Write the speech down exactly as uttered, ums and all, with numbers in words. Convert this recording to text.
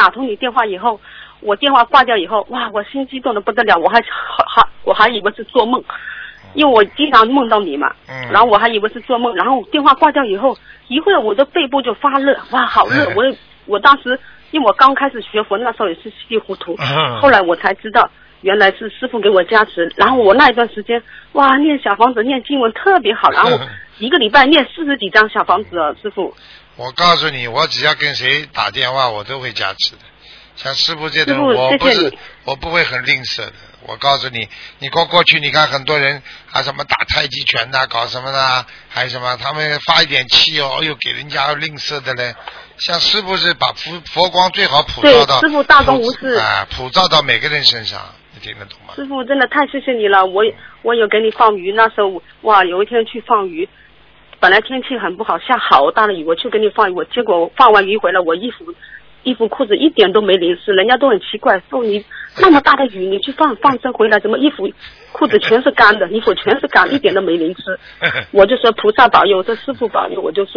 打通你电话以后，我电话挂掉以后，哇，我心激动的不得了，我还还我还以为是做梦，因为我经常梦到你嘛， 嗯， 然后我还以为是做梦，然后电话挂掉以后，一会儿我的背部就发热，哇，好热，我我当时因为我刚开始学佛那时候也是稀里糊涂，后来我才知道。原来是师父给我加持，然后我那一段时间，哇，念小房子念经文特别好，然后一个礼拜念四十几张小房子啊，师父。 我告诉你，我只要跟谁打电话，我都会加持的。像师父这种，我不是我不会很吝啬的。我告诉你，你过过去你看很多人啊什么打太极拳呐、啊，搞什么的，还有什么他们发一点气哦，又给人家吝啬的嘞。像师父是把佛佛光最好普照到， 对，师父大公无私啊，普照到每个人身上。听得懂吗？ 师父真的太谢谢你了，我我有给你放鱼，那时候哇，有一天去放鱼，本来天气很不好，下好大的雨，我去给你放鱼，我结果放完鱼回来，我衣服衣服裤子一点都没淋湿，人家都很奇怪，说你那么大的雨你去放放生回来，怎么衣服裤子全是干的，衣服全是干，一点都没淋湿，我就说菩萨保佑，这师父保佑，我就说。